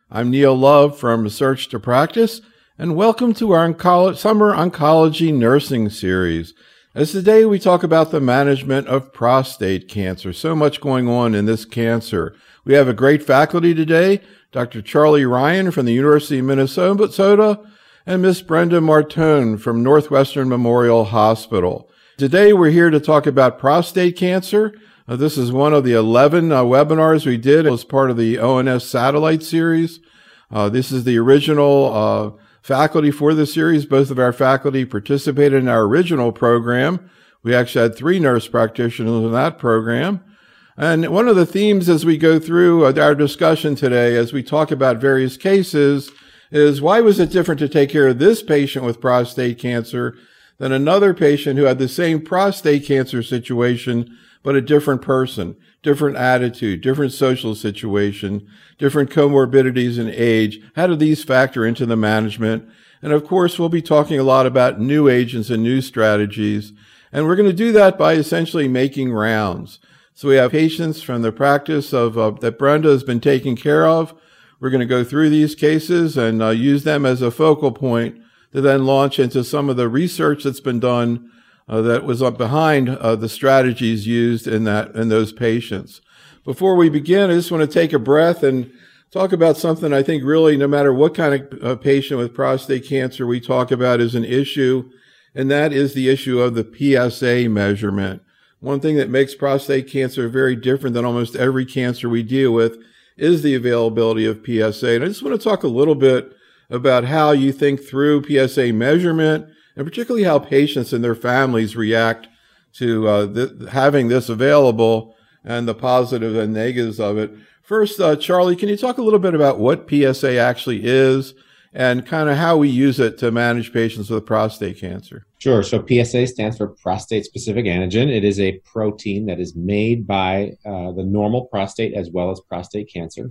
I'm Neil Love from Research to Practice, and welcome to our Summer Oncology Nursing Series. As today we talk about the management of prostate cancer. So much going on in this cancer. We have a great faculty today, Dr. Charlie Ryan from the University of Minnesota, and Miss Brenda Martone from Northwestern Memorial Hospital. Today we're here to talk about prostate cancer. This is one of the 11 webinars we did as part of the ONS Satellite Series. This is the original faculty for the series. Both of our faculty participated in our original program. We actually had 3 nurse practitioners in that program. And one of the themes as we go through our discussion today, as we talk about various cases, is why was it different to take care of this patient with prostate cancer than another patient who had the same prostate cancer situation, but a different person, different attitude, different social situation, different comorbidities and age? How do these factor into the management? And of course, we'll be talking a lot about new agents and new strategies. And we're going to do that by essentially making rounds. So we have patients from the practice of that Brenda has been taking care of. We're going to go through these cases and use them as a focal point to then launch into some of the research that's been done that was up behind the strategies used in those patients. Before we begin, I just want to take a breath and talk about something I think really no matter what kind of patient with prostate cancer we talk about is an issue, and that is the issue of the PSA measurement. One thing that makes prostate cancer very different than almost every cancer we deal with is the availability of PSA. And I just want to talk a little bit about how you think through PSA measurement, and particularly how patients and their families react to having this available and the positives and negatives of it. First, Charlie, can you talk a little bit about what PSA actually is and kind of how we use it to manage patients with prostate cancer? Sure. So PSA stands for prostate-specific antigen. It is a protein that is made by the normal prostate as well as prostate cancer.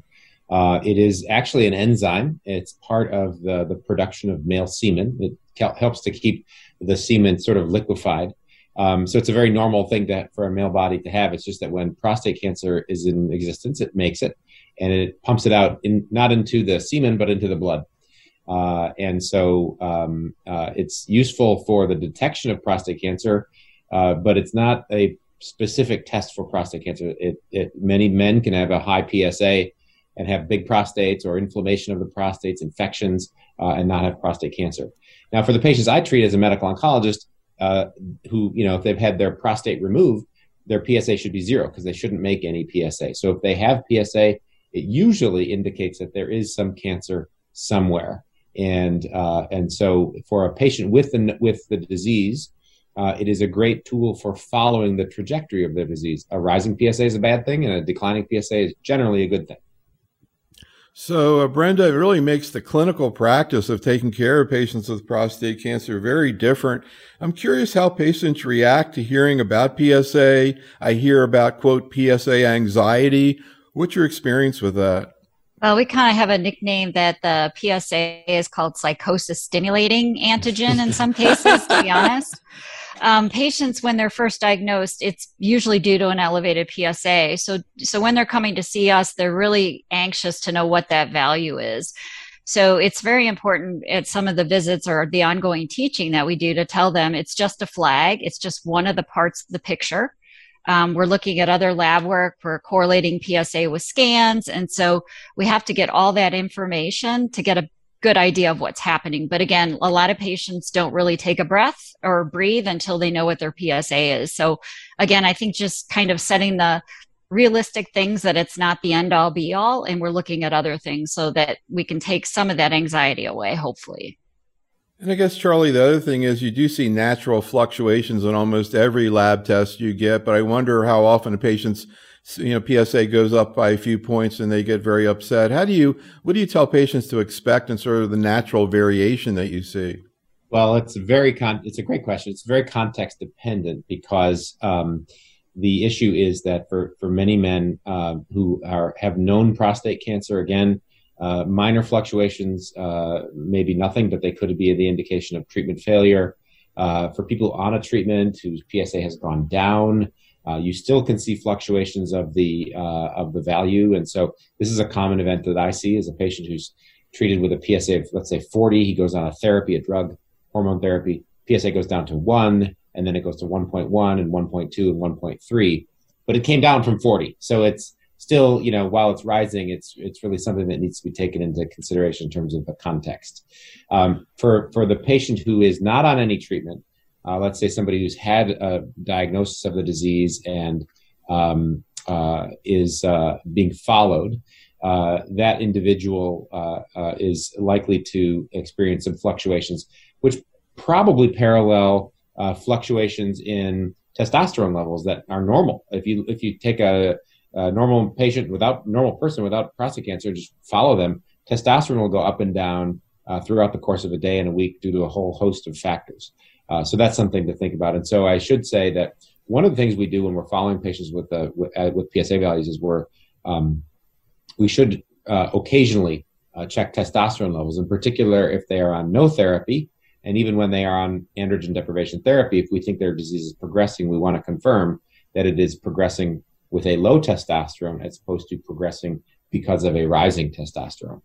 It is actually an enzyme. It's part of the production of male semen. It helps to keep the semen sort of liquefied. So it's a very normal thing for a male body to have. It's just that when prostate cancer is in existence, it makes it, and it pumps it out, not into the semen, but into the blood. And so it's useful for the detection of prostate cancer, but it's not a specific test for prostate cancer. Many men can have a high PSA and have big prostates or inflammation of the prostates, infections, and not have prostate cancer. Now, for the patients I treat as a medical oncologist, who, if they've had their prostate removed, their PSA should be 0 because they shouldn't make any PSA. So if they have PSA, it usually indicates that there is some cancer somewhere. And so for a patient with the disease, it is a great tool for following the trajectory of the disease. A rising PSA is a bad thing, and a declining PSA is generally a good thing. So, Brenda, it really makes the clinical practice of taking care of patients with prostate cancer very different. I'm curious how patients react to hearing about PSA. I hear about, quote, PSA anxiety. What's your experience with that? Well, we kind of have a nickname that the PSA is called psychosis stimulating antigen in some cases, to be honest. Patients, when they're first diagnosed, it's usually due to an elevated PSA. So when they're coming to see us, they're really anxious to know what that value is. So it's very important at some of the visits or the ongoing teaching that we do to tell them it's just a flag. It's just one of the parts of the picture. We're looking at other lab work. We're correlating PSA with scans. And so we have to get all that information to get a good idea of what's happening. But again, a lot of patients don't really take a breath or breathe until they know what their PSA is. So again, I think just kind of setting the realistic things that it's not the end all be all, and we're looking at other things so that we can take some of that anxiety away, hopefully. And I guess, Charlie, the other thing is you do see natural fluctuations in almost every lab test you get, but I wonder how often a patient's PSA goes up by a few points and they get very upset. What do you tell patients to expect in sort of the natural variation that you see? Well, it's a great question. It's very context dependent because the issue is that for many men who have known prostate cancer, again, minor fluctuations, maybe nothing, but they could be the indication of treatment failure. For people on a treatment whose PSA has gone down, You still can see fluctuations of the value, and so this is a common event that I see as a patient who's treated with a PSA of, let's say, 40. He goes on a therapy, a drug, hormone therapy. PSA goes down to 1, and then it goes to 1.1 and 1.2 and 1.3. But it came down from 40, so it's still, while it's rising, it's really something that needs to be taken into consideration in terms of the context. For the patient who is not on any treatment, let's say somebody who's had a diagnosis of the disease and is being followed, that individual is likely to experience some fluctuations, which probably parallel fluctuations in testosterone levels that are normal. If you take a normal person without prostate cancer, just follow them, testosterone will go up and down throughout the course of a day and a week due to a whole host of factors. So that's something to think about. And so I should say that one of the things we do when we're following patients with PSA values is we should occasionally check testosterone levels, in particular if they are on no therapy. And even when they are on androgen deprivation therapy, if we think their disease is progressing, we want to confirm that it is progressing with a low testosterone as opposed to progressing because of a rising testosterone.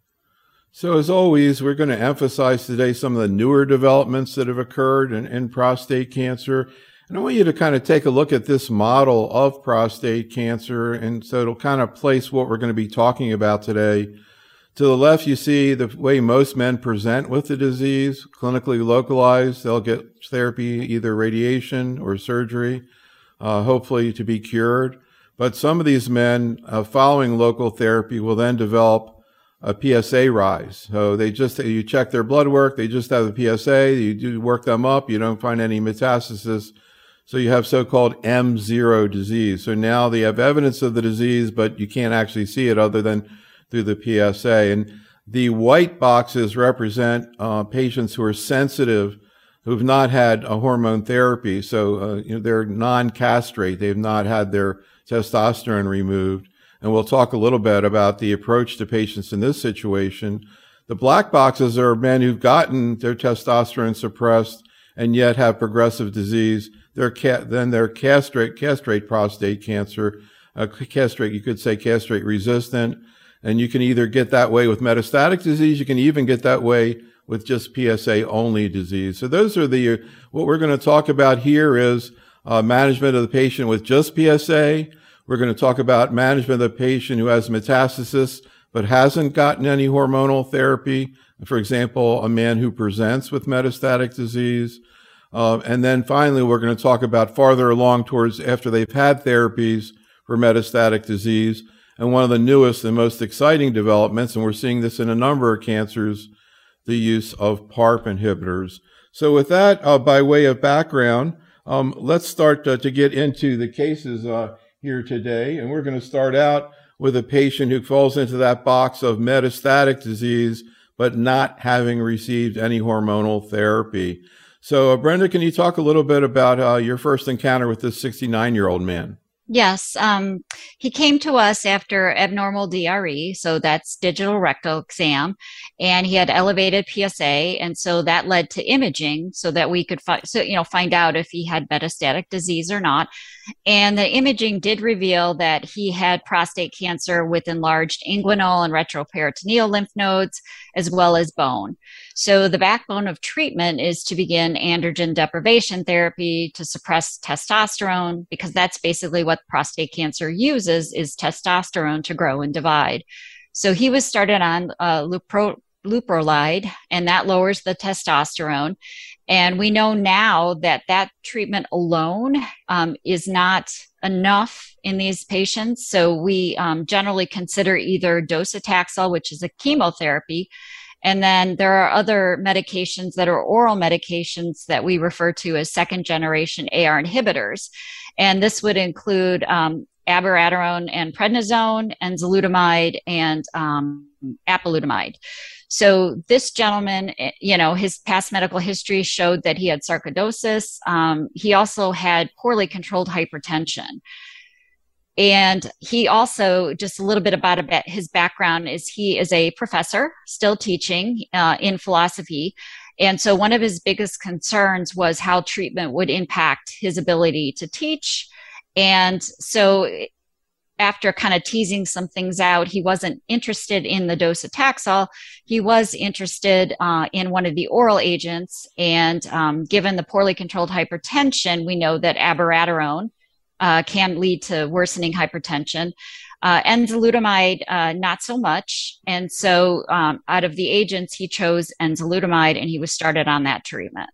So as always, we're going to emphasize today some of the newer developments that have occurred in prostate cancer. And I want you to kind of take a look at this model of prostate cancer. And so it'll kind of place what we're going to be talking about today. To the left, you see the way most men present with the disease, clinically localized. They'll get therapy, either radiation or surgery, hopefully to be cured. But some of these men, following local therapy, will then develop a PSA rise. So you check their blood work, they just have a PSA, you do work them up, you don't find any metastasis. So you have so-called M0 disease. So now they have evidence of the disease, but you can't actually see it other than through the PSA. And the white boxes represent patients who are sensitive, who've not had a hormone therapy. So they're non-castrate. They've not had their testosterone removed. And we'll talk a little bit about the approach to patients in this situation. The black boxes are men who've gotten their testosterone suppressed and yet have progressive disease. They're castrate prostate cancer, you could say castrate resistant. And you can either get that way with metastatic disease, you can even get that way with just PSA only disease. So those are what we're going to talk about here is management of the patient with just PSA. We're going to talk about management of the patient who has metastasis but hasn't gotten any hormonal therapy. For example, a man who presents with metastatic disease. And then finally, we're going to talk about farther along towards after they've had therapies for metastatic disease. And one of the newest and most exciting developments, and we're seeing this in a number of cancers, the use of PARP inhibitors. So with that, by way of background, let's start to get into the cases here today. And we're going to start out with a patient who falls into that box of metastatic disease, but not having received any hormonal therapy. So Brenda, can you talk a little bit about your first encounter with this 69-year-old man? Yes. He came to us after abnormal DRE. So that's digital rectal exam. And he had elevated PSA. And so that led to imaging so that we could find out if he had metastatic disease or not. And the imaging did reveal that he had prostate cancer with enlarged inguinal and retroperitoneal lymph nodes, as well as bone. So the backbone of treatment is to begin androgen deprivation therapy to suppress testosterone, because that's basically what prostate cancer uses, is testosterone to grow and divide. So he was started on leuprolide, and that lowers the testosterone. And we know now that that treatment alone is not enough in these patients. So we generally consider either docetaxel, which is a chemotherapy, and then there are other medications that are oral medications that we refer to as second generation AR inhibitors. And this would include abiraterone and prednisone, enzalutamide, and apalutamide. So this gentleman, his past medical history showed that he had sarcoidosis. He also had poorly controlled hypertension. And he also, just a little bit about his background, is he is a professor still teaching in philosophy. And so one of his biggest concerns was how treatment would impact his ability to teach And so after kind of teasing some things out, he wasn't interested in the docetaxel. He was interested in one of the oral agents. And given the poorly controlled hypertension, we know that abiraterone can lead to worsening hypertension. Enzalutamide, not so much. And so out of the agents, he chose enzalutamide, and he was started on that treatment.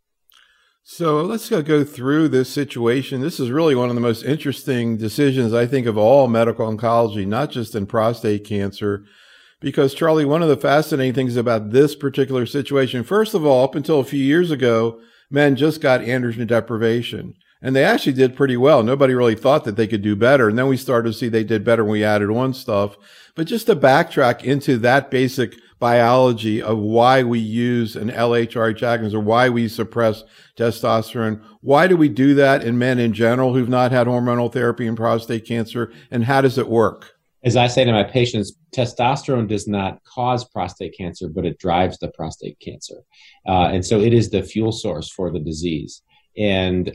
So let's go through this situation. This is really one of the most interesting decisions, I think, of all medical oncology, not just in prostate cancer. Because, Charlie, one of the fascinating things about this particular situation, first of all, up until a few years ago, men just got androgen deprivation. And they actually did pretty well. Nobody really thought that they could do better. And then we started to see they did better when we added on stuff. But just to backtrack into that basic biology of why we use an LHRH agonist or why we suppress testosterone, why do we do that in men in general who've not had hormonal therapy in prostate cancer, and how does it work? As I say to my patients, testosterone does not cause prostate cancer, but it drives the prostate cancer. And so it is the fuel source for the disease. And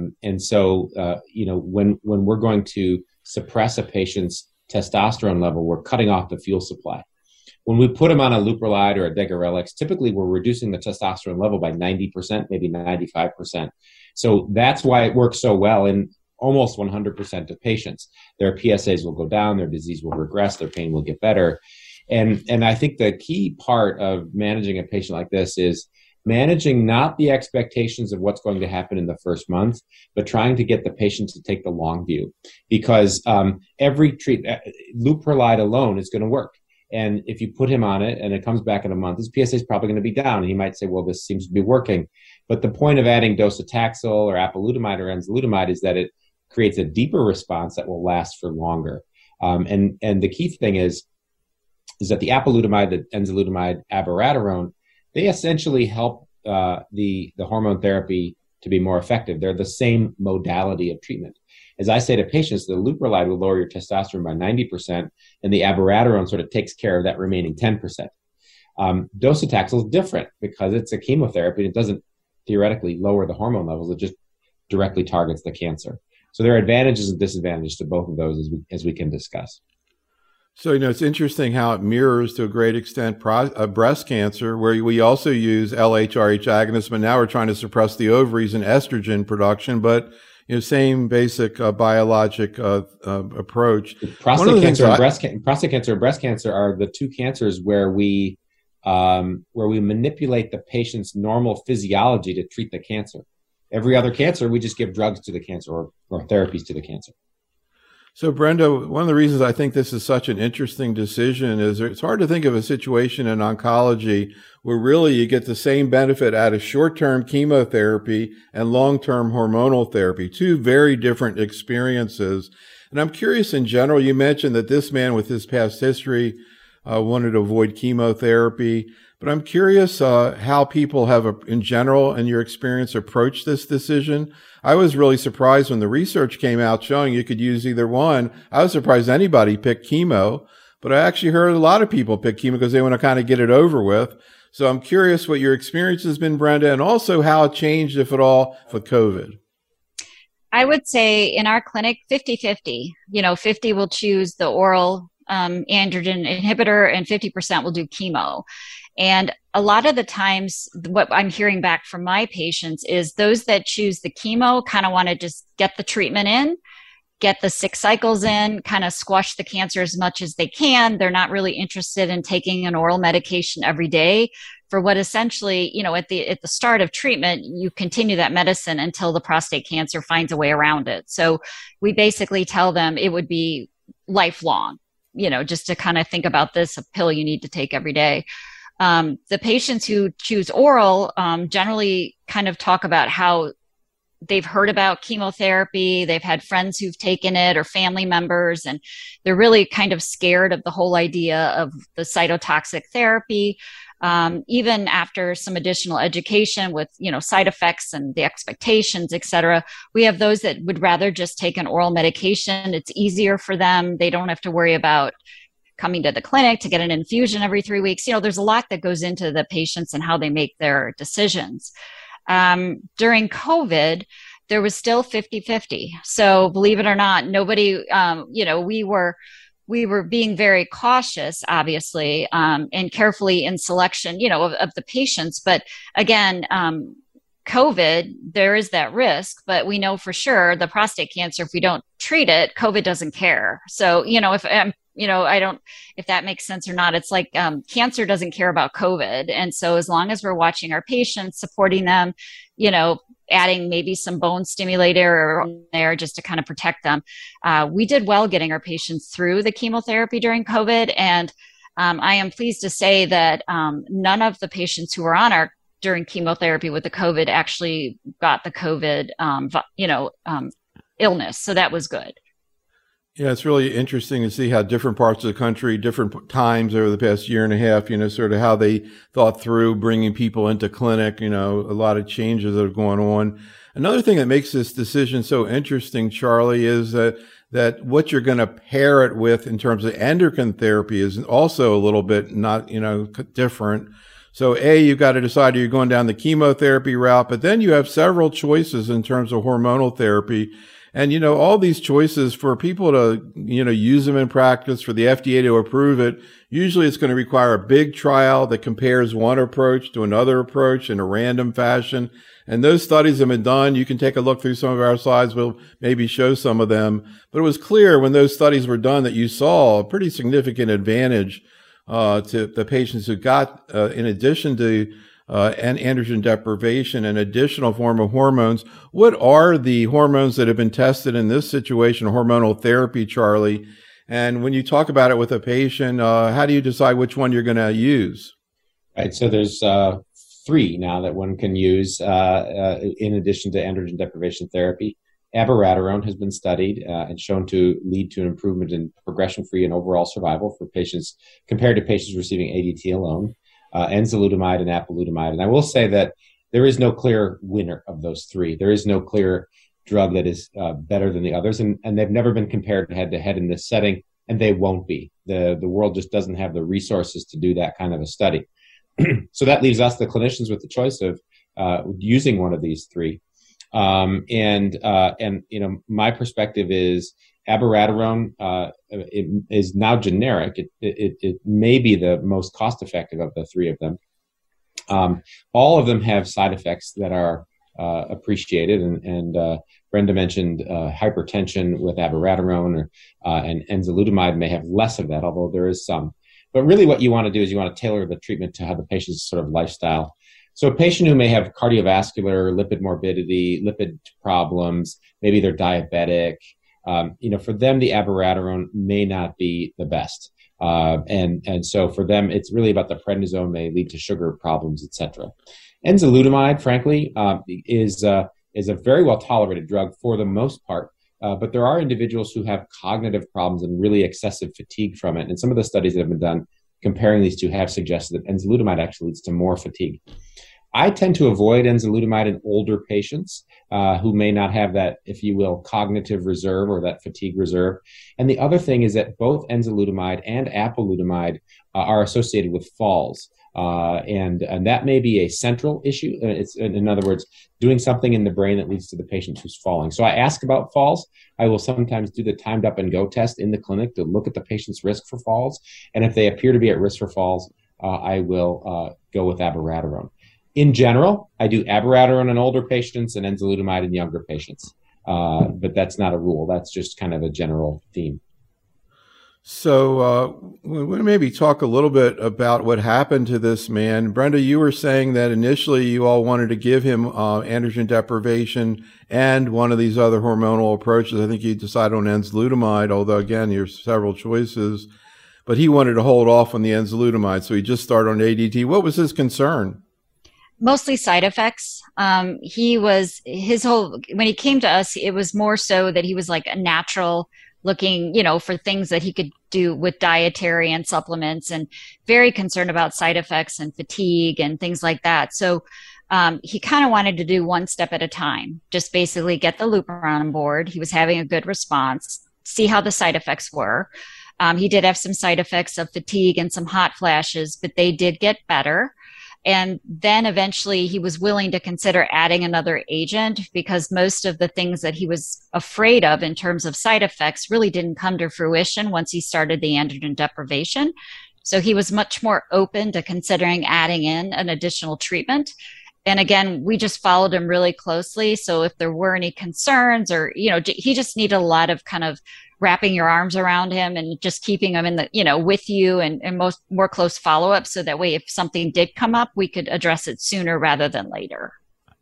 so when we're going to suppress a patient's testosterone level, we're cutting off the fuel supply. When we put them on a leuprolide or a degarelix, typically we're reducing the testosterone level by 90%, maybe 95%. So that's why it works so well in almost 100% of patients. Their PSAs will go down, their disease will regress, their pain will get better. And I think the key part of managing a patient like this is managing not the expectations of what's going to happen in the first month, but trying to get the patient to take the long view. Because every leuprolide alone is going to work. And if you put him on it and it comes back in a month, his PSA is probably going to be down. And he might say, well, this seems to be working. But the point of adding docetaxel or apalutamide or enzalutamide is that it creates a deeper response that will last for longer. And the key thing is that the apalutamide, the enzalutamide, abiraterone, they essentially help the hormone therapy to be more effective. They're the same modality of treatment. As I say to patients, the leuprolide will lower your testosterone by 90%, and the abiraterone sort of takes care of that remaining 10%. Docetaxel is different because it's a chemotherapy. And it doesn't theoretically lower the hormone levels. It just directly targets the cancer. So there are advantages and disadvantages to both of those as we can discuss. So, it's interesting how it mirrors to a great extent breast cancer, where we also use LHRH agonists, but now we're trying to suppress the ovaries and estrogen production, but same basic biologic approach. Prostate cancer and breast cancer are the two cancers where we manipulate the patient's normal physiology to treat the cancer. Every other cancer, we just give drugs to the cancer or therapies to the cancer. So, Brenda, one of the reasons I think this is such an interesting decision is it's hard to think of a situation in oncology where really you get the same benefit out of short-term chemotherapy and long-term hormonal therapy, two very different experiences. And I'm curious in general, you mentioned that this man with his past history wanted to avoid chemotherapy, but I'm curious how people have, in general, in your experience, approached this decision. I was really surprised when the research came out showing you could use either one. I was surprised anybody picked chemo, but I actually heard a lot of people pick chemo because they want to kind of get it over with. So I'm curious what your experience has been, Brenda, and also how it changed, if at all, with COVID. I would say in our clinic, 50-50. 50 will choose the oral androgen inhibitor and 50% will do chemo. And a lot of the times what I'm hearing back from my patients is those that choose the chemo kind of want to just get the treatment in, get the 6 cycles in, kind of squash the cancer as much as they can. They're not really interested in taking an oral medication every day for what essentially, at the start of treatment, you continue that medicine until the prostate cancer finds a way around it. So we basically tell them it would be lifelong, just to kind of think about this, a pill you need to take every day. The patients who choose oral generally kind of talk about how they've heard about chemotherapy, they've had friends who've taken it or family members, and they're really kind of scared of the whole idea of the cytotoxic therapy. Even after some additional education with, side effects and the expectations, et cetera, we have those that would rather just take an oral medication. It's easier for them. They don't have to worry about coming to the clinic to get an infusion every 3 weeks. There's a lot that goes into the patients and how they make their decisions. During COVID, there was still 50-50. So believe it or not, nobody, we were being very cautious, obviously, and carefully in selection, of the patients. But again, COVID, there is that risk, but we know for sure the prostate cancer, if we don't treat it, COVID doesn't care. So, if that makes sense or not, it's like cancer doesn't care about COVID. And so as long as we're watching our patients, supporting them, adding maybe some bone stimulator or there just to kind of protect them. We did well getting our patients through the chemotherapy during COVID. And I am pleased to say that none of the patients who were on during chemotherapy with the COVID actually got the COVID, illness. So that was good. Yeah, it's really interesting to see how different parts of the country, different times over the past year and a half, sort of how they thought through bringing people into clinic, a lot of changes that are going on. Another thing that makes this decision so interesting, Charlie, is that what you're going to pair it with in terms of endocrine therapy is also a little bit not, different. So you've got to decide you're going down the chemotherapy route, but then you have several choices in terms of hormonal therapy. And, all these choices for people to, use them in practice, for the FDA to approve it, usually it's going to require a big trial that compares one approach to another approach in a random fashion. And those studies have been done. You can take a look through some of our slides. We'll maybe show some of them. But it was clear when those studies were done that you saw a pretty significant advantage to the patients who got, in addition to and androgen deprivation, an additional form of hormones. What are the hormones that have been tested in this situation, hormonal therapy, Charlie? And when you talk about it with a patient, how do you decide which one you're going to use? Right. So there's 3 now that one can use in addition to androgen deprivation therapy. Abiraterone has been studied and shown to lead to an improvement in progression-free and overall survival for patients compared to patients receiving ADT alone. Enzalutamide and apalutamide. And I will say that there is no clear winner of those 3. There is no clear drug that is better than the others, and they've never been compared head-to-head in this setting, and they won't be. The world just doesn't have the resources to do that kind of a study. So that leaves us, the clinicians, with the choice of using one of these 3. My perspective is abiraterone is now generic. It may be the most cost-effective of the 3 of them. All of them have side effects that are appreciated, and Brenda mentioned hypertension with abiraterone, and enzalutamide may have less of that, although there is some. But really what you want to do is you want to tailor the treatment to how the patient's sort of lifestyle. So a patient who may have cardiovascular, lipid morbidity, lipid problems, maybe they're diabetic, for them, the abiraterone may not be the best. And so for them, it's really about the prednisone may lead to sugar problems, etc. Enzalutamide, frankly, is a very well-tolerated drug for the most part. But there are individuals who have cognitive problems and really excessive fatigue from it. And some of the studies that have been done comparing these 2 have suggested that enzalutamide actually leads to more fatigue. I tend to avoid enzalutamide in older patients who may not have that, if you will, cognitive reserve or that fatigue reserve. And the other thing is that both enzalutamide and apalutamide are associated with falls. And that may be a central issue. It's, in other words, doing something in the brain that leads to the patient who's falling. So I ask about falls. I will sometimes do the timed up and go test in the clinic to look at the patient's risk for falls. And if they appear to be at risk for falls, I will go with abiraterone. In general, I do abiraterone in older patients and enzalutamide in younger patients. But that's not a rule. That's just kind of a general theme. So we'll maybe talk a little bit about what happened to this man. Brenda, you were saying that initially you all wanted to give him androgen deprivation and one of these other hormonal approaches. I think you decided on enzalutamide, although, again, there's several choices. But he wanted to hold off on the enzalutamide, so he just started on ADT. What was his concern? Mostly side effects. When he came to us, it was more so that he was like a natural looking, for things that he could do with dietary and supplements, and very concerned about side effects and fatigue and things like that. So he kind of wanted to do one step at a time, just basically get the Lupron on board. He was having a good response, see how the side effects were. He did have some side effects of fatigue and some hot flashes, but they did get better. And then eventually he was willing to consider adding another agent because most of the things that he was afraid of in terms of side effects really didn't come to fruition once he started the androgen deprivation. So he was much more open to considering adding in an additional treatment. And again, we just followed him really closely. So if there were any concerns or, he just needed a lot of kind of wrapping your arms around him and just keeping him in the, with you and more close follow-up. So that way, if something did come up, we could address it sooner rather than later.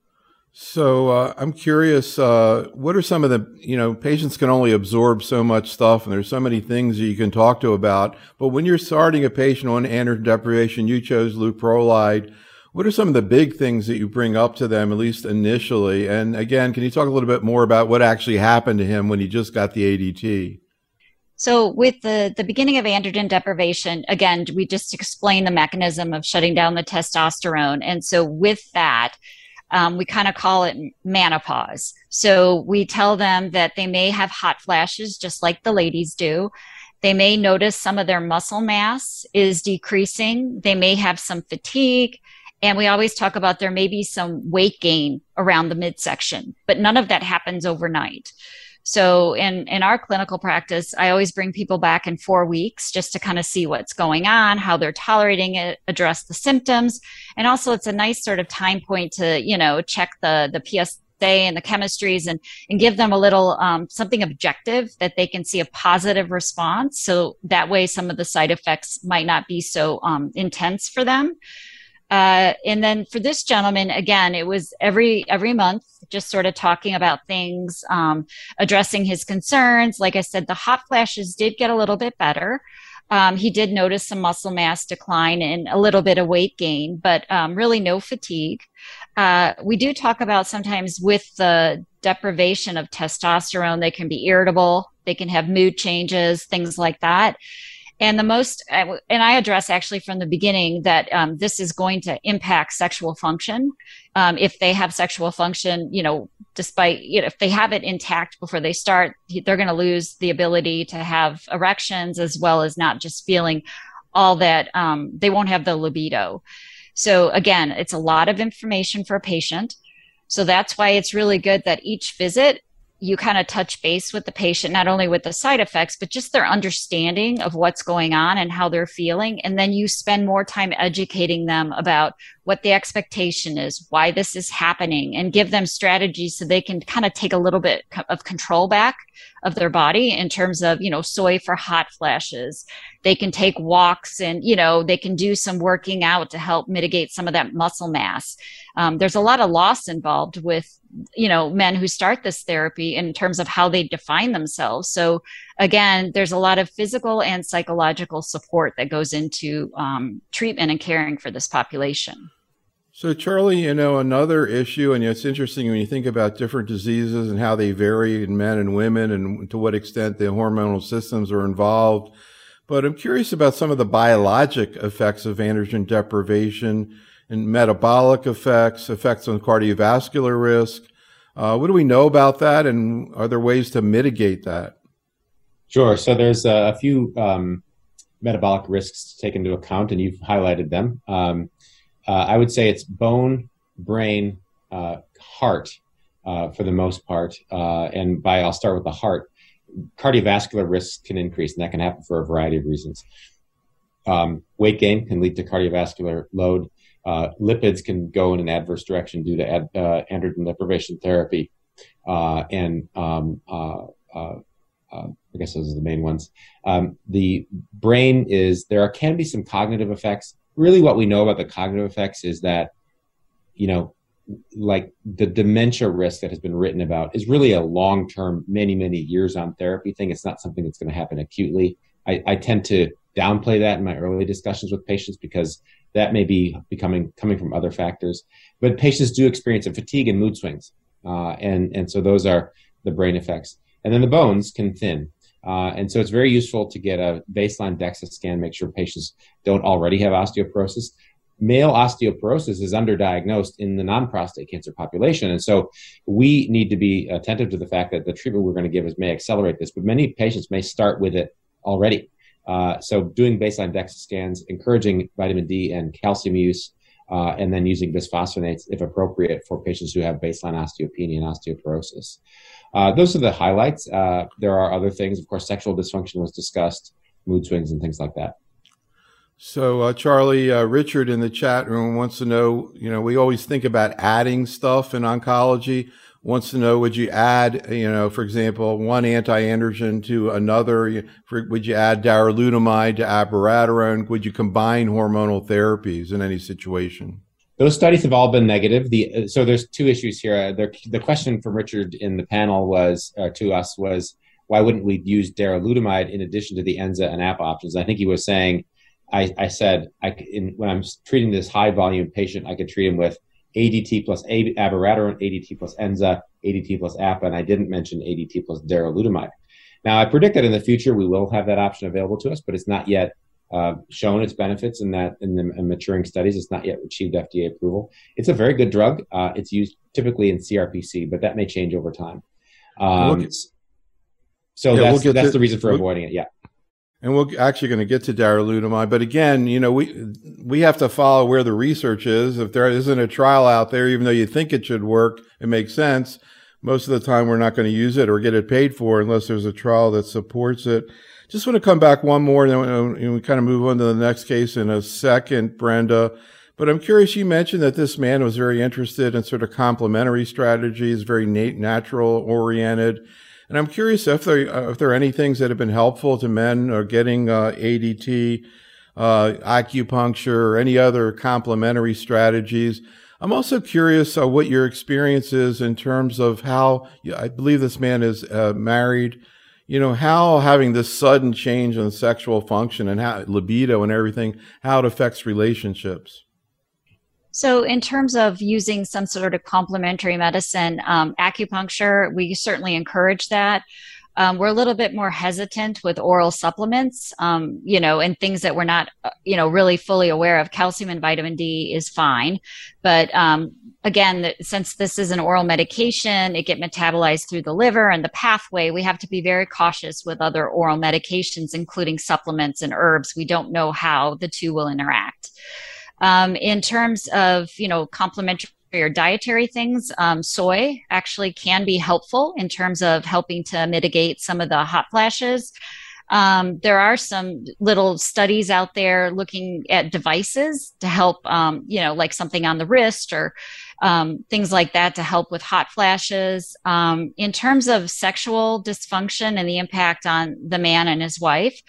So I'm curious, what are some of the, patients can only absorb so much stuff and there's so many things that you can talk to about. But when you're starting a patient on androgen deprivation, you chose leuprolide. What are some of the big things that you bring up to them, at least initially? And again, can you talk a little bit more about what actually happened to him when he just got the ADT? So with the beginning of androgen deprivation, again, we just explained the mechanism of shutting down the testosterone. And so with that, we kind of call it menopause. So we tell them that they may have hot flashes, just like the ladies do. They may notice some of their muscle mass is decreasing. They may have some fatigue. And we always talk about there may be some weight gain around the midsection, but none of that happens overnight. So in our clinical practice, I always bring people back in 4 weeks just to kind of see what's going on, how they're tolerating it, address the symptoms. And also it's a nice sort of time point to, check the PSA and the chemistries and give them a little something objective that they can see a positive response. So that way some of the side effects might not be so intense for them. And then for this gentleman, again, it was every month, just sort of talking about things, addressing his concerns. Like I said, the hot flashes did get a little bit better. He did notice some muscle mass decline and a little bit of weight gain, but really no fatigue. We do talk about sometimes with the deprivation of testosterone, they can be irritable, they can have mood changes, things like that. And I address actually from the beginning that this is going to impact sexual function. If they have sexual function, despite, if they have it intact before they start, they're going to lose the ability to have erections as well as not just feeling all that, they won't have the libido. So again, it's a lot of information for a patient. So that's why it's really good that each visit, you kind of touch base with the patient, not only with the side effects, but just their understanding of what's going on and how they're feeling. And then you spend more time educating them about what the expectation is, why this is happening, and give them strategies so they can kind of take a little bit of control back of their body in terms of, soy for hot flashes. They can take walks and, they can do some working out to help mitigate some of that muscle mass. There's a lot of loss involved with, men who start this therapy in terms of how they define themselves. So again, there's a lot of physical and psychological support that goes into treatment and caring for this population. So Charlie, another issue, and it's interesting when you think about different diseases and how they vary in men and women and to what extent the hormonal systems are involved. But I'm curious about some of the biologic effects of androgen deprivation and metabolic effects on cardiovascular risk. What do we know about that, and are there ways to mitigate that? Sure. So there's a few metabolic risks to take into account, and you've highlighted them. I would say it's bone, brain, heart for the most part. I'll start with the heart. Cardiovascular risks can increase, and that can happen for a variety of reasons. Weight gain can lead to cardiovascular load. Lipids can go in an adverse direction due to androgen deprivation therapy. I guess those are the main ones. The brain can be some cognitive effects. Really what we know about the cognitive effects is that, like the dementia risk that has been written about is really a long-term, many, many years on therapy thing. It's not something that's going to happen acutely. I tend to downplay that in my early discussions with patients because that may be coming from other factors. But patients do experience a fatigue and mood swings. And so those are the brain effects. And then the bones can thin. And so it's very useful to get a baseline DEXA scan, make sure patients don't already have osteoporosis. Male osteoporosis is underdiagnosed in the non-prostate cancer population. And so we need to be attentive to the fact that the treatment we're going to give may accelerate this, but many patients may start with it already. So doing baseline DEXA scans, encouraging vitamin D and calcium use, and then using bisphosphonates if appropriate for patients who have baseline osteopenia and osteoporosis. Those are the highlights. There are other things. Of course, sexual dysfunction was discussed, mood swings and things like that. So, Charlie, Richard in the chat room wants to know, we always think about adding stuff in oncology, wants to know, would you add, for example, one anti-androgen to another? Would you add darolutamide to abiraterone? Would you combine hormonal therapies in any situation? Those studies have all been negative. So there's two issues here. The question from Richard in the panel to us was, why wouldn't we use darolutamide in addition to the ENZA and APA options? I think he was saying, I said, when I'm treating this high volume patient, I could treat him with ADT plus abiraterone, ADT plus ENZA, ADT plus APA, and I didn't mention ADT plus darolutamide. Now, I predict that in the future we will have that option available to us, but it's not yet shown its benefits in the maturing studies. It's not yet achieved FDA approval. It's a very good drug. It's used typically in CRPC, but that may change over time. So that's the reason for avoiding it. Yeah. And we're actually going to get to darolutamide, but again, we have to follow where the research is. If there isn't a trial out there, even though you think it should work, it makes sense. Most of the time, we're not going to use it or get it paid for unless there's a trial that supports it. Just want to come back one more, and then we kind of move on to the next case in a second, Brenda. But I'm curious, you mentioned that this man was very interested in sort of complementary strategies, very natural oriented. And I'm curious if there are any things that have been helpful to men or getting ADT, acupuncture, or any other complementary strategies. I'm also curious what your experience is in terms of how, I believe this man is married, how having this sudden change in sexual function and how libido and everything, how it affects relationships. So in terms of using some sort of complementary medicine, acupuncture, we certainly encourage that. We're a little bit more hesitant with oral supplements, and things that we're not, really fully aware of. Calcium and vitamin D is fine. But again, since this is an oral medication, it gets metabolized through the liver and the pathway. We have to be very cautious with other oral medications, including supplements and herbs. We don't know how the two will interact. In terms of, complementary or dietary things, soy actually can be helpful in terms of helping to mitigate some of the hot flashes. There are some little studies out there looking at devices to help, like something on the wrist or things like that to help with hot flashes. In terms of sexual dysfunction and the impact on the man and his wife,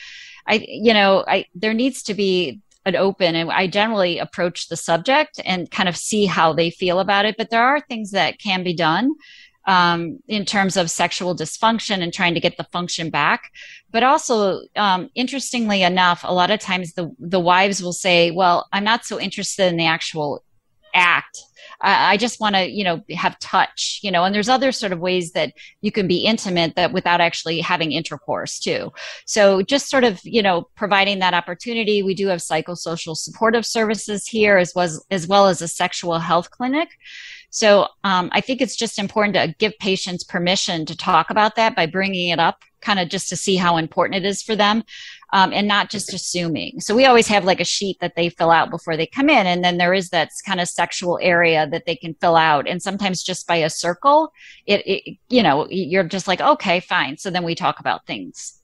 there needs to be open, and I generally approach the subject and kind of see how they feel about it. But there are things that can be done in terms of sexual dysfunction and trying to get the function back. But also, interestingly enough, a lot of times the wives will say, well, I'm not so interested in the actual act. I just want to, have touch, and there's other sort of ways that you can be intimate that without actually having intercourse too. So just sort of, providing that opportunity. We do have psychosocial supportive services here as well as a sexual health clinic. So I think it's just important to give patients permission to talk about that by bringing it up, kind of just to see how important it is for them. And not just assuming. So we always have like a sheet that they fill out before they come in. And then there is that kind of sexual area that they can fill out. And sometimes just by a circle, you're just like, okay, fine. So then we talk about things.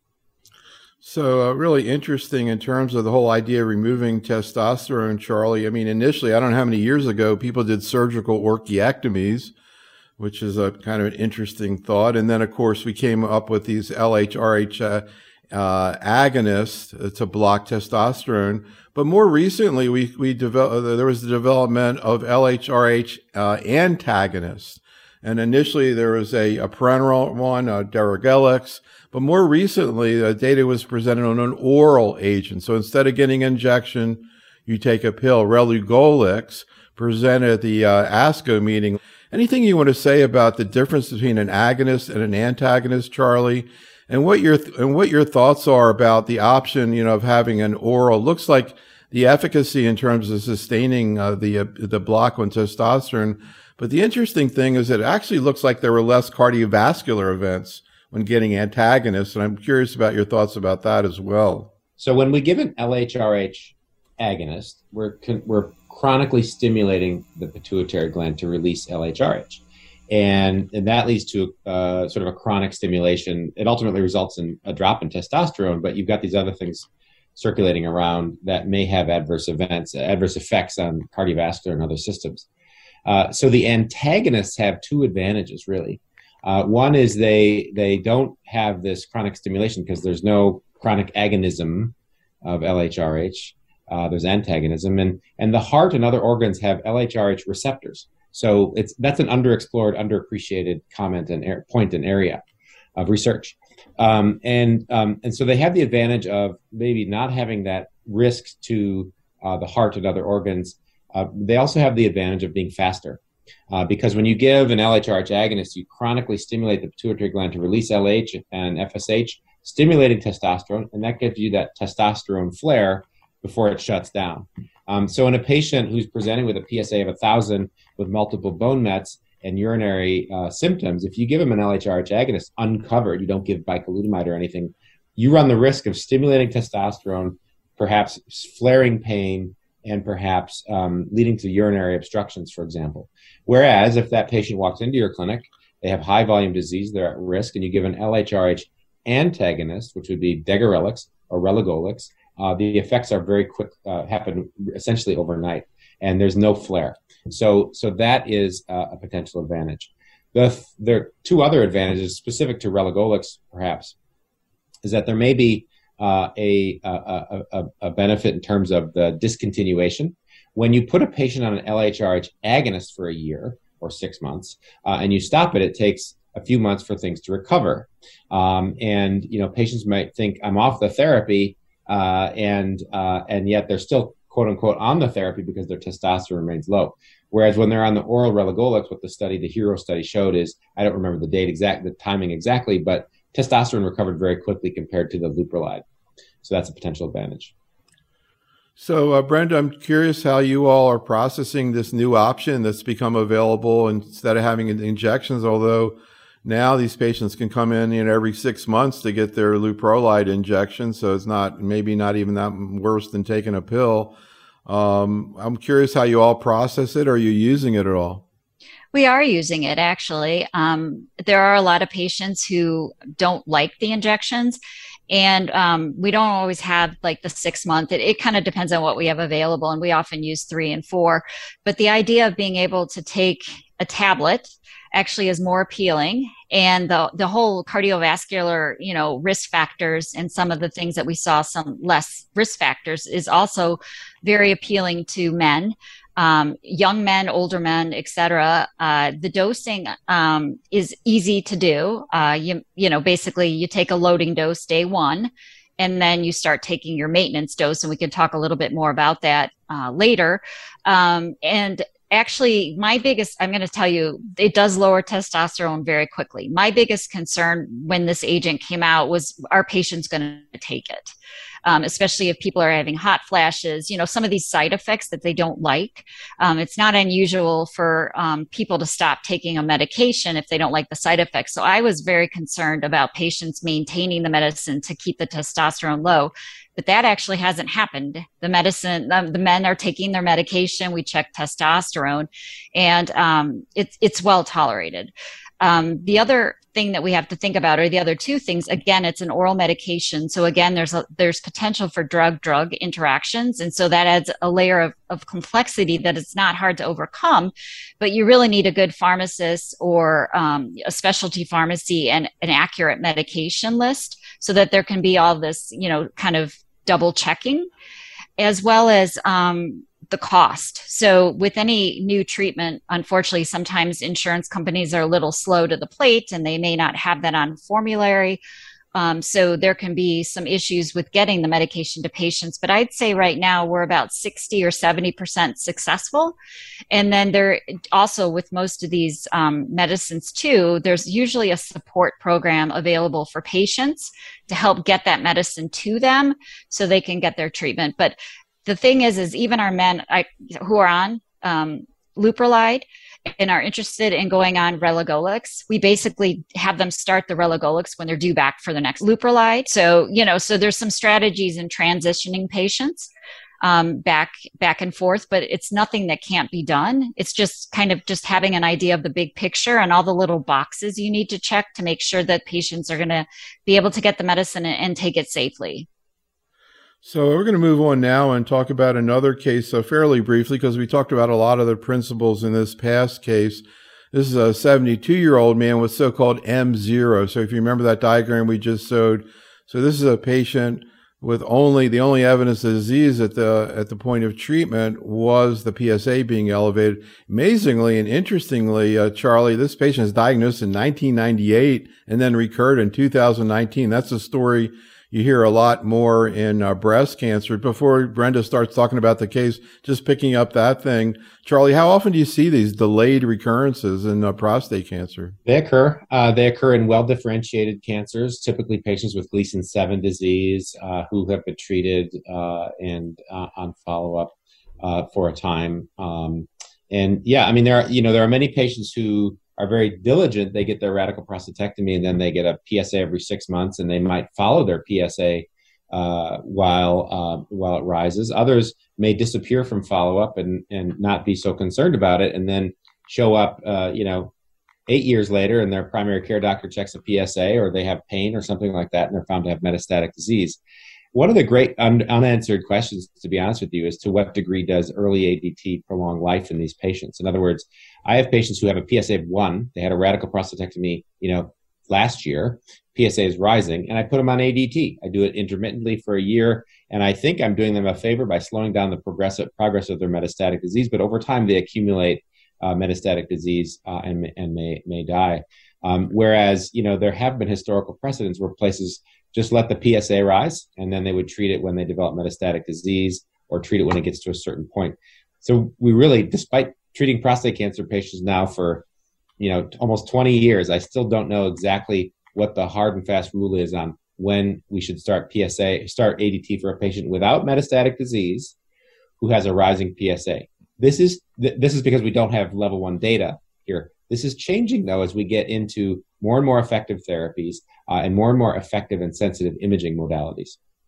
So really interesting in terms of the whole idea of removing testosterone, Charlie. I mean, initially, I don't know how many years ago, people did surgical orchiectomies, which is a kind of an interesting thought. And then, of course, we came up with these LHRH agonists to block testosterone. But more recently, there was the development of LHRH antagonists. And initially, there was a parenteral one, Derogelix. But more recently, data was presented on an oral agent. So instead of getting an injection, you take a pill. Relugolix presented at the ASCO meeting. Anything you want to say about the difference between an agonist and an antagonist, Charlie? And what your thoughts are about the option, of having an oral? Looks like the efficacy in terms of sustaining the block on testosterone. But the interesting thing is that it actually looks like there were less cardiovascular events when getting antagonists. And I'm curious about your thoughts about that as well. So when we give an LHRH agonist, we're chronically stimulating the pituitary gland to release LHRH. And that leads to sort of a chronic stimulation. It ultimately results in a drop in testosterone, but you've got these other things circulating around that may have adverse effects on cardiovascular and other systems. So the antagonists have two advantages, really. One is they don't have this chronic stimulation because there's no chronic agonism of LHRH. There's antagonism, and the heart and other organs have LHRH receptors. So that's an underexplored, underappreciated point and area of research. And so they have the advantage of maybe not having that risk to the heart and other organs. They also have the advantage of being faster. Because when you give an LHRH agonist, you chronically stimulate the pituitary gland to release LH and FSH, stimulating testosterone, and that gives you that testosterone flare before it shuts down. So in a patient who's presenting with a PSA of 1,000 with multiple bone mets and urinary symptoms, if you give them an LHRH agonist uncovered, you don't give bicalutamide or anything, you run the risk of stimulating testosterone, perhaps flaring pain, and perhaps leading to urinary obstructions, for example. Whereas if that patient walks into your clinic, they have high volume disease, they're at risk, and you give an LHRH antagonist, which would be degarelix or relugolix, the effects are very quick, happen essentially overnight, and there's no flare. So that is a potential advantage. There are two other advantages specific to relugolix, perhaps, is that there may be a benefit in terms of the discontinuation. When you put a patient on an LHRH agonist for a year or 6 months, and you stop it, it takes a few months for things to recover. And patients might think, I'm off the therapy, and yet they're still quote unquote on the therapy because their testosterone remains low. Whereas when they're on the oral relugolix, what the HERO study showed is, I don't remember the timing exactly, but testosterone recovered very quickly compared to the leuprolide. So that's a potential advantage. So, Brenda, I'm curious how you all are processing this new option that's become available instead of having injections, although now these patients can come in every 6 months to get their leuprolide injection, so it's maybe not even that worse than taking a pill. I'm curious how you all process it. Are you using it at all? We are using it, actually. There are a lot of patients who don't like the injections, and we don't always have like the 6 month. It kind of depends on what we have available, and we often use 3 and 4. But the idea of being able to take a tablet actually is more appealing, and the whole cardiovascular risk factors and some of the things that we saw, some less risk factors, is also very appealing to men. Young men, older men, etc. The dosing is easy to do. Basically you take a loading dose day 1, and then you start taking your maintenance dose, and we can talk a little bit more about that later. And actually, I'm going to tell you, it does lower testosterone very quickly. My biggest concern when this agent came out was, are patients going to take it? Especially if people are having hot flashes, some of these side effects that they don't like. It's not unusual for people to stop taking a medication if they don't like the side effects. So I was very concerned about patients maintaining the medicine to keep the testosterone low. But that actually hasn't happened. The men are taking their medication. We check testosterone, and it's well tolerated. The other thing that we have to think about, or the other two things, again, it's an oral medication. So again, there's potential for drug-drug interactions. And so that adds a layer of complexity that it's not hard to overcome, but you really need a good pharmacist or a specialty pharmacy and an accurate medication list so that there can be all this, kind of double checking, as well as the cost. So with any new treatment, unfortunately, sometimes insurance companies are a little slow to the plate and they may not have that on formulary. So there can be some issues with getting the medication to patients. But I'd say right now we're about 60 or 70% successful. And then there also, with most of these medicines too, there's usually a support program available for patients to help get that medicine to them so they can get their treatment. But the thing is even our men who are on leuprolide and are interested in going on relugolix, we basically have them start the relugolix when they're due back for the next leuprolide. So, so there's some strategies in transitioning patients. back and forth, but it's nothing that can't be done. It's just kind of just having an idea of the big picture and all the little boxes you need to check to make sure that patients are going to be able to get the medicine and take it safely. So we're going to move on now and talk about another case fairly briefly, because we talked about a lot of the principles in this past case. This is a 72-year-old man with so-called M0. So if you remember that diagram we just showed, so this is a patient with the only evidence of disease at the point of treatment was the PSA being elevated. Amazingly and interestingly, Charlie, this patient was diagnosed in 1998 and then recurred in 2019. That's a story you hear a lot more in breast cancer. Before Brenda starts talking about the case, just picking up that thing, Charlie, how often do you see these delayed recurrences in prostate cancer? They occur. They occur in well-differentiated cancers, typically patients with Gleason 7 disease who have been treated and on follow-up for a time. And yeah, I mean, there are many patients who are very diligent. They get their radical prostatectomy and then they get a PSA every 6 months, and they might follow their PSA while it rises. Others may disappear from follow-up and not be so concerned about it, and then show up 8 years later and their primary care doctor checks a PSA, or they have pain or something like that, and they're found to have metastatic disease. One of the great unanswered questions, to be honest with you, is to what degree does early ADT prolong life in these patients? In other words, I have patients who have a PSA of 1. They had a radical prostatectomy, last year. PSA is rising, and I put them on ADT. I do it intermittently for a year, and I think I'm doing them a favor by slowing down the progress of their metastatic disease. But over time, they accumulate metastatic disease and may die. Whereas, there have been historical precedents where places just let the PSA rise, and then they would treat it when they develop metastatic disease or treat it when it gets to a certain point. So we really, despite treating prostate cancer patients now for, almost 20 years, I still don't know exactly what the hard and fast rule is on when we should start ADT for a patient without metastatic disease who has a rising PSA. This is because we don't have level 1 data here. This is changing, though, as we get into more and more effective therapies and more effective and sensitive imaging modalities.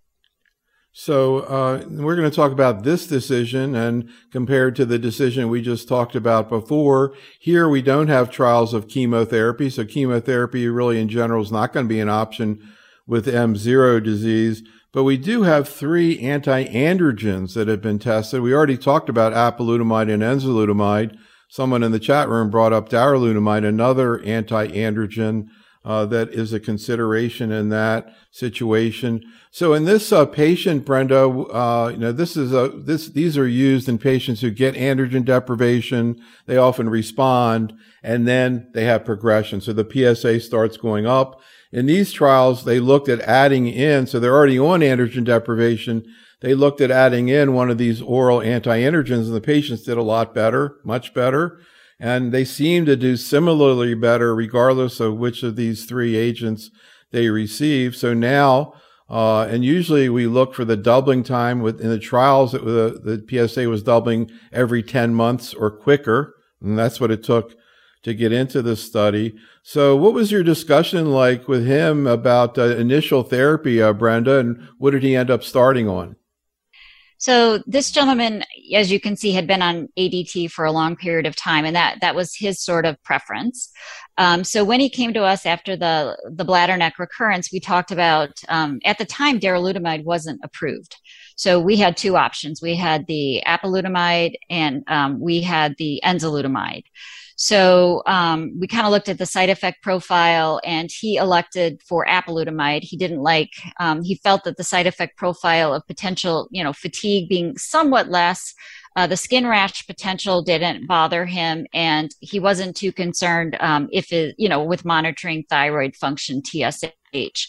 So we're going to talk about this decision, and compared to the decision we just talked about before, here we don't have trials of chemotherapy. So chemotherapy really in general is not going to be an option with M0 disease. But we do have 3 anti-androgens that have been tested. We already talked about apalutamide and enzalutamide. Someone in the chat room brought up darolutamide, another anti-androgen that is a consideration in that situation. So in this patient, Brenda, these are used in patients who get androgen deprivation. They often respond, and then they have progression. So the PSA starts going up. In these trials, they looked at adding in, so they're already on androgen deprivation. They looked at adding in one of these oral anti-androgens, and the patients did a lot better, much better. And they seem to do similarly better regardless of which of these 3 agents they receive. So now, and usually we look for the doubling time. In the trials, the PSA was doubling every 10 months or quicker. And that's what it took to get into this study. So what was your discussion like with him about initial therapy, Brenda, and what did he end up starting on? So this gentleman, as you can see, had been on ADT for a long period of time, and that was his sort of preference. So when he came to us after the bladder neck recurrence, we talked about, at the time, darolutamide wasn't approved. So we had 2 options. We had the apalutamide and we had the enzalutamide. So we kind of looked at the side effect profile, and he elected for apalutamide. He didn't like, he felt that the side effect profile of potential, fatigue being somewhat less, the skin rash potential didn't bother him, and he wasn't too concerned with monitoring thyroid function, TSH.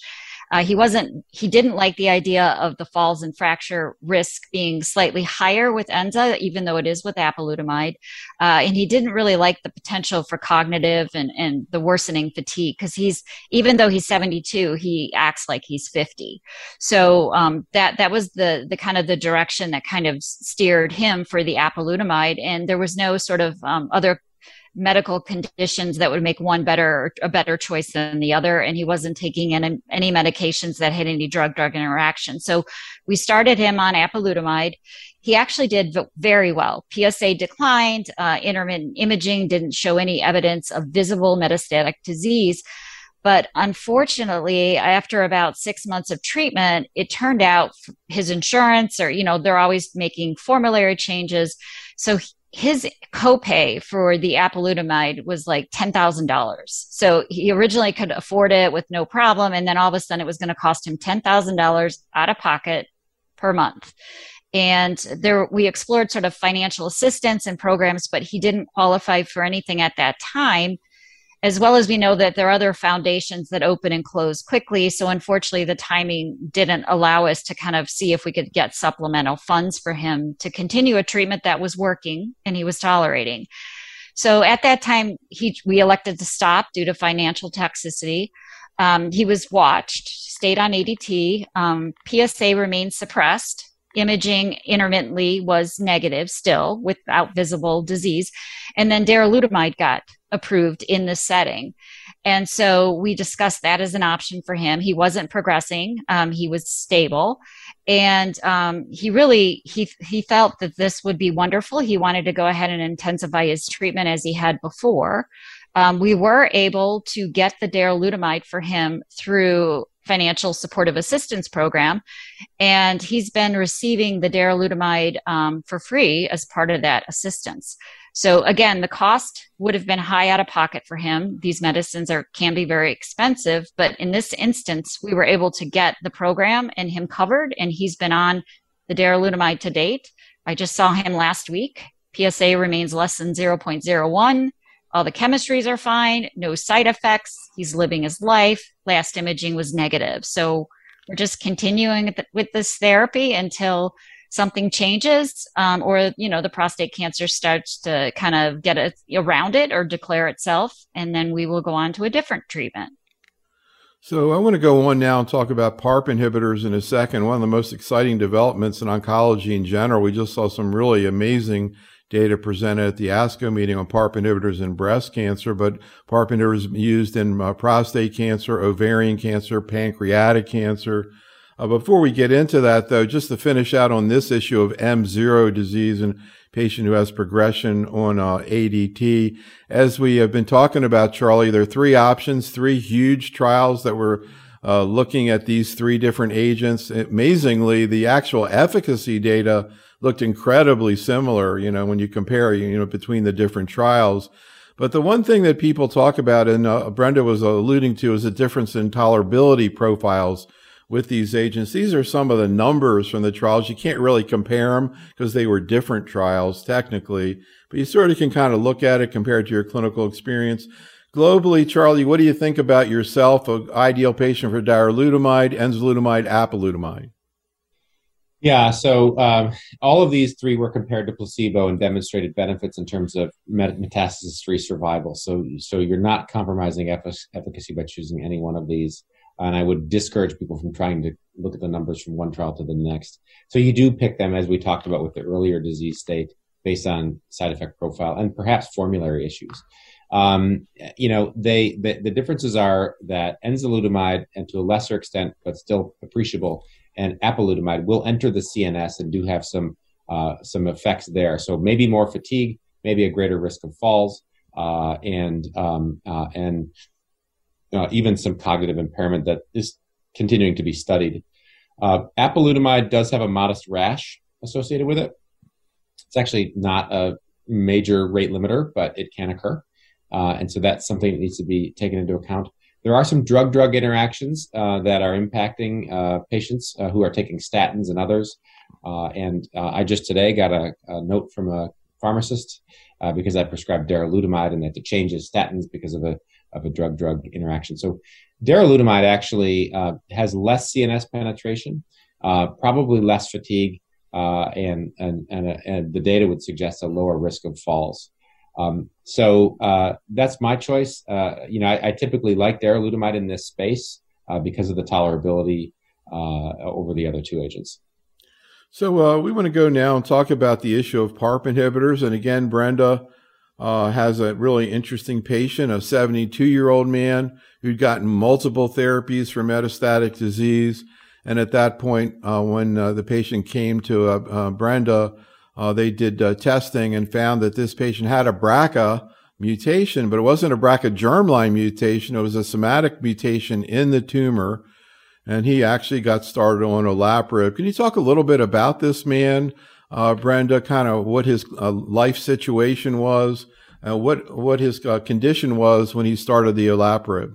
He didn't like the idea of the falls and fracture risk being slightly higher with Enza, even though it is with apalutamide. And he didn't really like the potential for cognitive and the worsening fatigue, because even though he's 72, he acts like he's 50. So that was the kind of the direction that kind of steered him for the apalutamide. And there was no sort of other medical conditions that would make one a better choice than the other, and he wasn't taking any medications that had any drug-drug interaction. So we started him on apalutamide. he actually did very well. PSA declined, intermittent imaging didn't show any evidence of visible metastatic disease. But unfortunately, after about 6 months of treatment, it turned out his insurance, or, they're always making formulary changes. So his copay for the apalutamide was like $10,000. So he originally could afford it with no problem. And then all of a sudden it was going to cost him $10,000 out of pocket per month. And we explored sort of financial assistance and programs, but he didn't qualify for anything at that time. As well as we know that there are other foundations that open and close quickly. So unfortunately, the timing didn't allow us to kind of see if we could get supplemental funds for him to continue a treatment that was working and he was tolerating. So at that time, we elected to stop due to financial toxicity. He was watched, stayed on ADT. PSA remained suppressed. Imaging intermittently was negative still without visible disease. And then darolutamide got approved in this setting. And so we discussed that as an option for him. He wasn't progressing. He was stable. And he felt that this would be wonderful. He wanted to go ahead and intensify his treatment as he had before. We were able to get the darolutamide for him through financial supportive assistance program. And he's been receiving the darolutamide for free as part of that assistance. So again, the cost would have been high out of pocket for him. These medicines can be very expensive, but in this instance, we were able to get the program and him covered, and he's been on the darolutamide to date. I just saw him last week. PSA remains less than 0.01. All the chemistries are fine, no side effects. He's living his life. Last imaging was negative. So we're just continuing with this therapy until something changes, or, the prostate cancer starts to kind of get around it or declare itself. And then we will go on to a different treatment. So I want to go on now and talk about PARP inhibitors in a second. One of the most exciting developments in oncology in general. We just saw some really amazing data presented at the ASCO meeting on PARP inhibitors in breast cancer, but PARP inhibitors used in prostate cancer, ovarian cancer, pancreatic cancer. Before we get into that, though, just to finish out on this issue of M0 disease and patient who has progression on ADT, as we have been talking about, Charlie, there are three options, three huge trials that were looking at these three different agents. Amazingly, the actual efficacy data looked incredibly similar, when you compare, between the different trials. But the one thing that people talk about, and Brenda was alluding to, is a difference in tolerability profiles with these agents. These are some of the numbers from the trials. You can't really compare them because they were different trials technically, but you sort of can kind of look at it compared to your clinical experience. Globally, Charlie, what do you think about yourself, an ideal patient for darolutamide, enzalutamide, apalutamide? Yeah, so all of these three were compared to placebo and demonstrated benefits in terms of metastasis-free survival. So you're not compromising efficacy by choosing any one of these. And I would discourage people from trying to look at the numbers from one trial to the next. So you do pick them, as we talked about with the earlier disease state, based on side effect profile and perhaps formulary issues. The differences are that enzalutamide, and to a lesser extent, but still appreciable, and apalutamide will enter the CNS and do have some effects there. So maybe more fatigue, maybe a greater risk of falls, and even some cognitive impairment that is continuing to be studied. Apalutamide does have a modest rash associated with it. It's actually not a major rate limiter, but it can occur. And so that's something that needs to be taken into account. There are some drug-drug interactions that are impacting patients who are taking statins and others. I just today got a note from a pharmacist because I prescribed darolutamide and had to change his statins because of a drug-drug interaction. So darolutamide actually has less CNS penetration, probably less fatigue, and the data would suggest a lower risk of falls. So that's my choice. I typically like darolutamide in this space because of the tolerability over the other two agents. So we want to go now and talk about the issue of PARP inhibitors. And again, Brenda has a really interesting patient, a 72-year-old man who'd gotten multiple therapies for metastatic disease. And at that point, when the patient came to Brenda, they did testing and found that this patient had a BRCA mutation, but it wasn't a BRCA germline mutation. It was a somatic mutation in the tumor. And he actually got started on olaparib. Can you talk a little bit about this man, Brenda, kind of what his life situation was, what his condition was when he started the olaparib?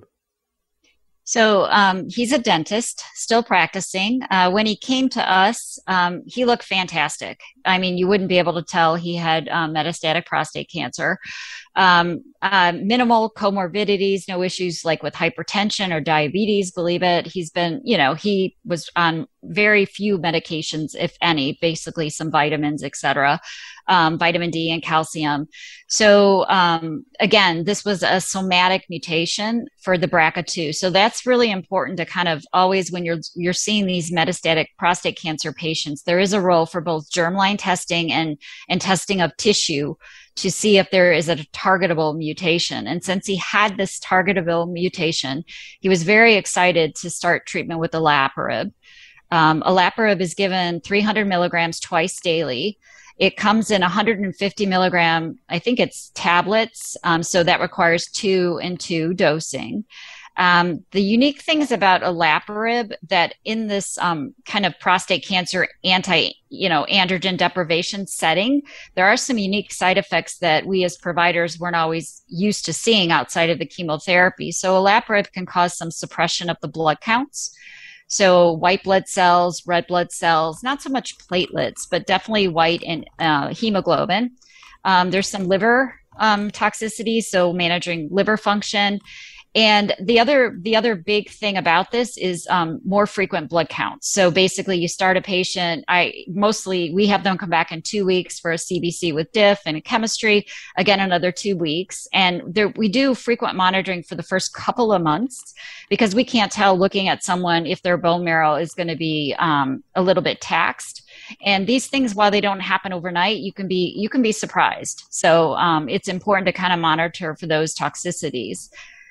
So he's a dentist, still practicing. When he came to us, he looked fantastic. I mean, you wouldn't be able to tell he had metastatic prostate cancer. Minimal comorbidities, no issues like with hypertension or diabetes, believe it. He's been, he was on very few medications, if any, basically some vitamins, et cetera, vitamin D and calcium. So again, this was a somatic mutation for the BRCA2. So that's really important to kind of always, when you're seeing these metastatic prostate cancer patients, there is a role for both germline testing and testing of tissue to see if there is a targetable mutation. And since he had this targetable mutation, he was very excited to start treatment with olaparib. Olaparib is given 300 milligrams twice daily. It comes in 150 milligram, I think it's tablets. So that requires 2 and 2 dosing. The unique things about olaparib that in this kind of prostate cancer androgen deprivation setting, there are some unique side effects that we as providers weren't always used to seeing outside of the chemotherapy. So olaparib can cause some suppression of the blood counts. So white blood cells, red blood cells, not so much platelets, but definitely white and hemoglobin. There's some liver toxicity, so managing liver function. And the other big thing about this is more frequent blood counts. So basically you start a patient, we have them come back in 2 weeks for a CBC with diff and a chemistry, again, another 2 weeks. And we do frequent monitoring for the first couple of months because we can't tell looking at someone if their bone marrow is going to be a little bit taxed. And these things, while they don't happen overnight, you can be surprised. So it's important to kind of monitor for those toxicities.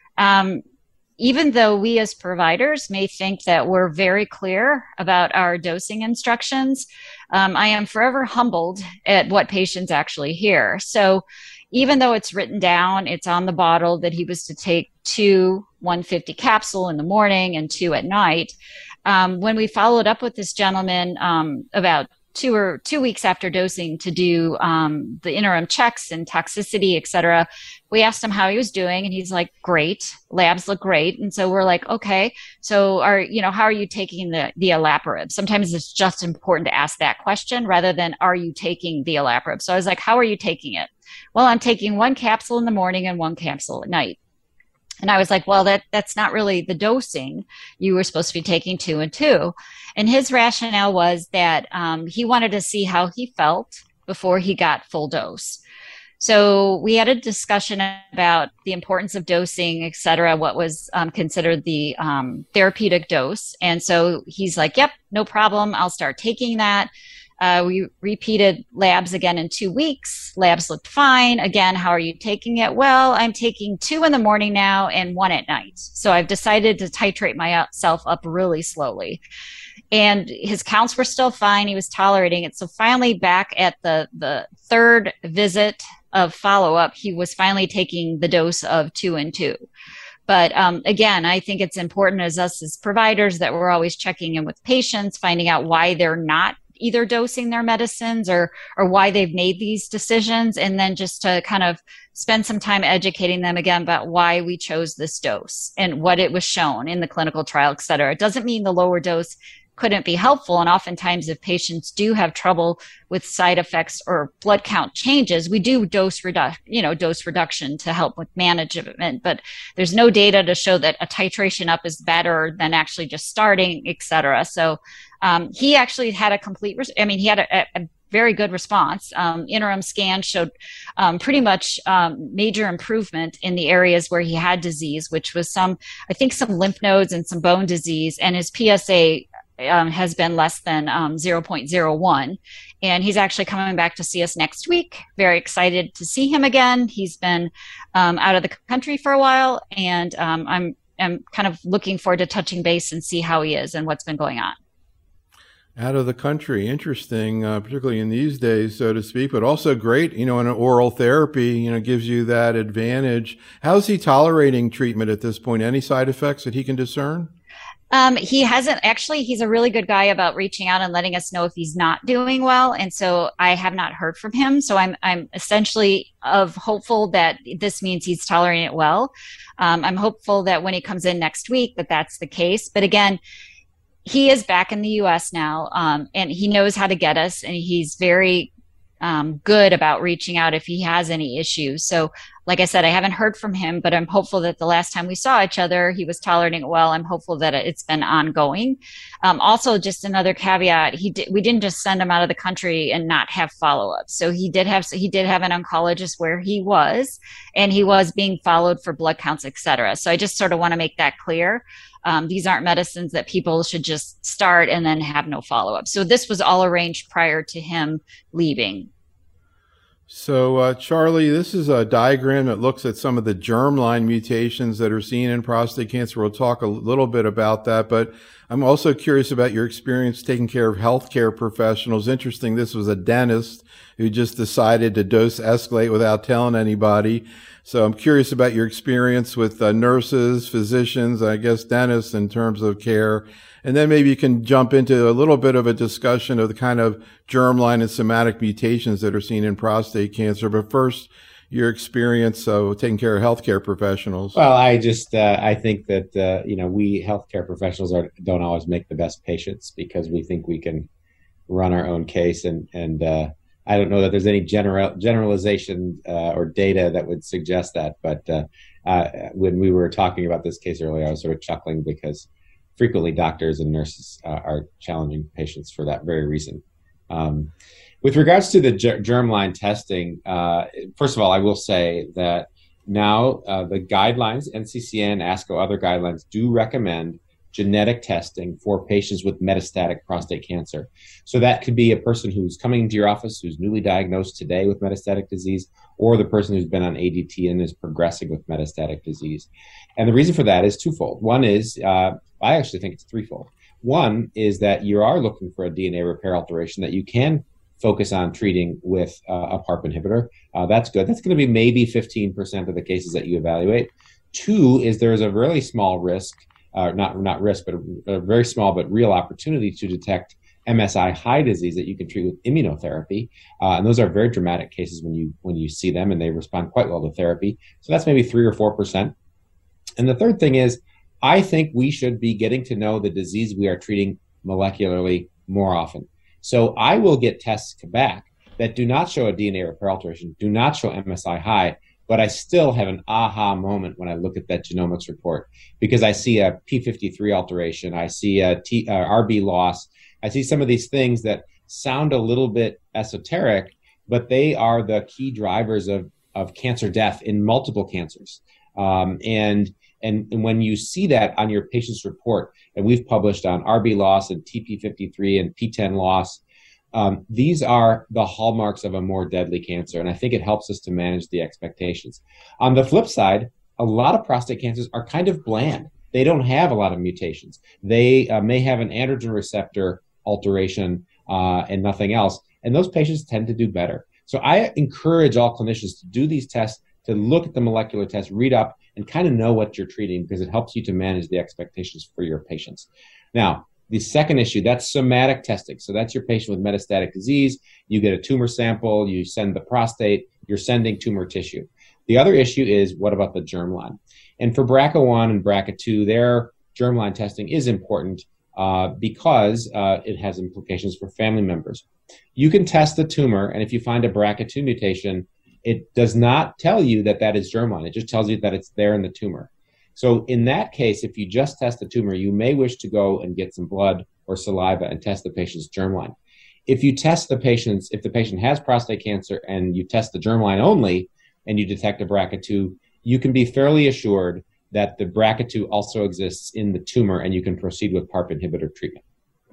Even though we as providers may think that we're very clear about our dosing instructions, I am forever humbled at what patients actually hear. So even though it's written down, it's on the bottle that he was to take 2 150 capsule in the morning and 2 at night. When we followed up with this gentleman about 2 weeks after dosing to do the interim checks and toxicity, et cetera, we asked him how he was doing, and he's like, great, labs look great. And so we're like, okay, so how are you taking the olaparib? Sometimes it's just important to ask that question rather than, are you taking the olaparib? So I was like, how are you taking it? Well, I'm taking 1 capsule in the morning and 1 capsule at night. And I was like, well, that's not really the dosing. You were supposed to be taking 2 and 2. And his rationale was that he wanted to see how he felt before he got full dose. So we had a discussion about the importance of dosing, et cetera, what was considered the therapeutic dose. And so he's like, yep, no problem. I'll start taking that. We repeated labs again in 2 weeks. Labs looked fine. Again, how are you taking it? Well, I'm taking 2 in the morning now and 1 at night. So I've decided to titrate myself up really slowly. And his counts were still fine. He was tolerating it. So finally, back at the 3rd visit of follow-up, he was finally taking the dose of 2 and 2. But again, I think it's important as us as providers that we're always checking in with patients, finding out why they're not either dosing their medicines or why they've made these decisions, and then just to kind of spend some time educating them again about why we chose this dose and what it was shown in the clinical trial, et cetera. It doesn't mean the lower dose couldn't be helpful. And oftentimes if patients do have trouble with side effects or blood count changes, we do dose reduction to help with management, but there's no data to show that a titration up is better than actually just starting, et cetera. So he actually had he had a very good response. Interim scan showed pretty much major improvement in the areas where he had disease, which was some lymph nodes and some bone disease, and his PSA has been less than 0.01. And he's actually coming back to see us next week. Very excited to see him again. He's been out of the country for a while, and I'm kind of looking forward to touching base and see how he is and what's been going on. out of the country. Interesting, particularly in these days, so to speak, but also great, in an oral therapy, gives you that advantage. How's he tolerating treatment at this point? Any side effects that he can discern? He hasn't actually, he's a really good guy about reaching out and letting us know if he's not doing well. And so I have not heard from him. So I'm essentially hopeful that this means he's tolerating it well. I'm hopeful that when he comes in next week, that that's the case. But again, he is back in the US now, and he knows how to get us, and he's very good about reaching out if he has any issues. So, like I said, I haven't heard from him, but I'm hopeful that the last time we saw each other, he was tolerating it well. I'm hopeful that it's been ongoing. Also, just another caveat: we didn't just send him out of the country and not have follow-up. So he did have an oncologist where he was, and he was being followed for blood counts, et cetera. So I just sort of want to make that clear. These aren't medicines that people should just start and then have no follow-up. So this was all arranged prior to him leaving. So, Charlie, this is a diagram that looks at some of the germline mutations that are seen in prostate cancer. We'll talk a little bit about that, but I'm also curious about your experience taking care of healthcare professionals. Interesting, this was a dentist who just decided to dose escalate without telling anybody. So I'm curious about your experience with nurses, physicians, I guess dentists in terms of care. And then maybe you can jump into a little bit of a discussion of the kind of germline and somatic mutations that are seen in prostate cancer. But first, your experience of taking care of healthcare professionals. Well, I think that, we healthcare professionals don't always make the best patients because we think we can run our own case. And I don't know that there's any generalization or data that would suggest that. But when we were talking about this case earlier, I was sort of chuckling because frequently doctors and nurses are challenging patients for that very reason. With regards to the germline testing, first of all, I will say that now the guidelines, NCCN, ASCO, other guidelines do recommend genetic testing for patients with metastatic prostate cancer. So that could be a person who's coming into your office who's newly diagnosed today with metastatic disease, or the person who's been on ADT and is progressing with metastatic disease. And the reason for that is twofold. One is, I actually think it's threefold. One is that you are looking for a DNA repair alteration that you can focus on treating with a PARP inhibitor. That's good. That's going to be maybe 15% of the cases that you evaluate. Two is there's a really small risk, not risk, but a very small but real opportunity to detect MSI high disease that you can treat with immunotherapy. And those are very dramatic cases when you see them, and they respond quite well to therapy. So that's maybe 3 or 4%. And the third thing is, I think we should be getting to know the disease we are treating molecularly more often. So I will get tests back that do not show a DNA repair alteration, do not show MSI high, but I still have an aha moment when I look at that genomics report because I see a P53 alteration, I see a RB loss, I see some of these things that sound a little bit esoteric, but they are the key drivers of cancer death in multiple cancers. And when you see that on your patient's report, and we've published on RB loss and TP53 and PTEN loss, these are the hallmarks of a more deadly cancer. And I think it helps us to manage the expectations. On the flip side, a lot of prostate cancers are kind of bland. They don't have a lot of mutations. They may have an androgen receptor alteration and nothing else. And those patients tend to do better. So I encourage all clinicians to do these tests, to look at the molecular tests, read up, and kind of know what you're treating because it helps you to manage the expectations for your patients. Now, the second issue, that's somatic testing. So that's your patient with metastatic disease. You get a tumor sample, you send the prostate, you're sending tumor tissue. The other issue is, what about the germline? And for BRCA1 and BRCA2, their germline testing is important because it has implications for family members. You can test the tumor, and if you find a BRCA2 mutation, it does not tell you that that is germline. It just tells you that it's there in the tumor. So in that case, if you just test the tumor, you may wish to go and get some blood or saliva and test the patient's germline. If you test the patients, if the patient has prostate cancer and you test the germline only and you detect a BRCA2, you can be fairly assured that the BRCA2 also exists in the tumor and you can proceed with PARP inhibitor treatment.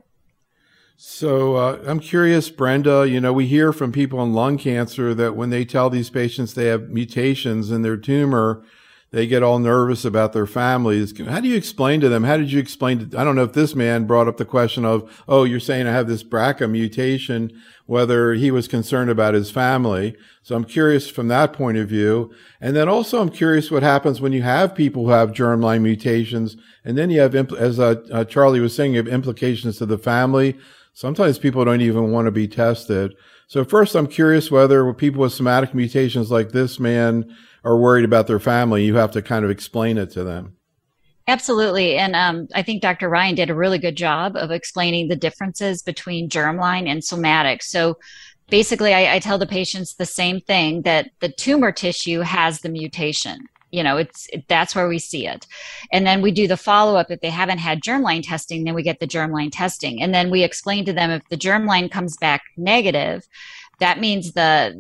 So I'm curious, Brenda, we hear from people in lung cancer that when they tell these patients they have mutations in their tumor, they get all nervous about their families. How do you explain to them? How did you explain to, I don't know if this man brought up the question of, oh, you're saying I have this BRCA mutation, whether he was concerned about his family. So I'm curious from that point of view. And then also I'm curious what happens when you have people who have germline mutations, and then you have, as Charlie was saying, you have implications to the family. Sometimes people don't even want to be tested. So first, I'm curious whether people with somatic mutations like this man are worried about their family. You have to kind of explain it to them. Absolutely. And I think Dr. Ryan did a really good job of explaining the differences between germline and somatic. So basically, I tell the patients the same thing, that the tumor tissue has the mutation. You know, that's where we see it. And then we do the follow-up. If they haven't had germline testing, then we get the germline testing. And then we explain to them, if the germline comes back negative, that means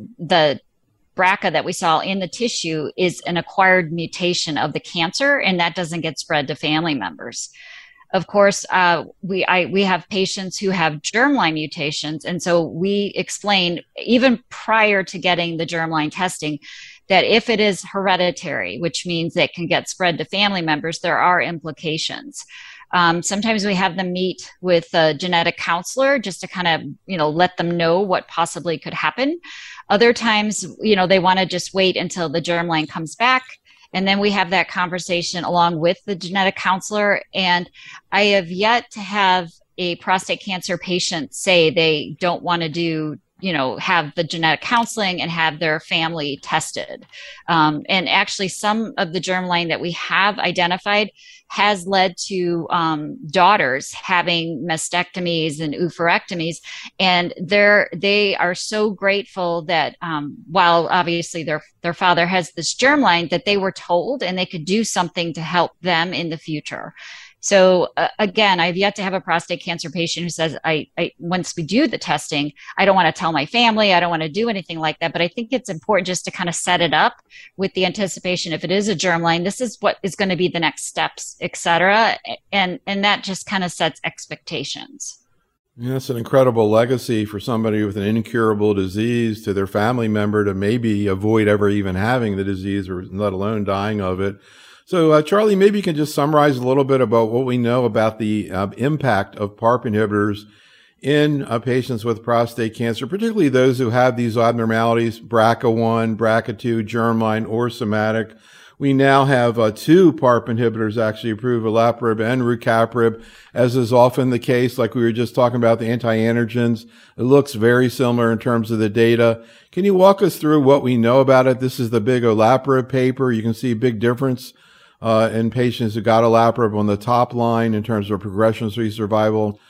the BRCA that we saw in the tissue is an acquired mutation of the cancer, and that doesn't get spread to family members. Of course, we have patients who have germline mutations, and so we explain, even prior to getting the germline testing, that if it is hereditary, which means it can get spread to family members, there are implications. Sometimes we have them meet with a genetic counselor just to kind of, let them know what possibly could happen. Other times, they want to just wait until the germline comes back. And then we have that conversation along with the genetic counselor. And I have yet to have a prostate cancer patient say they don't want to do, have the genetic counseling and have their family tested. And actually, some of the germline that we have identified has led to daughters having mastectomies and oophorectomies. And they are so grateful that while obviously their father has this germline, that they were told and they could do something to help them in the future. So again, I've yet to have a prostate cancer patient who says, I once we do the testing, I don't want to tell my family, I don't want to do anything like that. But I think it's important just to kind of set it up with the anticipation, if it is a germline, this is what is going to be the next steps, et cetera. And that just kind of sets expectations. Yeah, that's an incredible legacy for somebody with an incurable disease to their family member to maybe avoid ever even having the disease, or let alone dying of it. So, Charlie, maybe you can just summarize a little bit about what we know about the impact of PARP inhibitors in patients with prostate cancer, particularly those who have these abnormalities, BRCA1, BRCA2, germline, or somatic. We now have 2 PARP inhibitors actually approved, olaparib and rucaparib, as is often the case. Like we were just talking about the anti-androgens, it looks very similar in terms of the data. Can you walk us through what we know about it? This is the big olaparib paper. You can see a big difference in patients who got olaparib on the top line in terms of progression-free survival.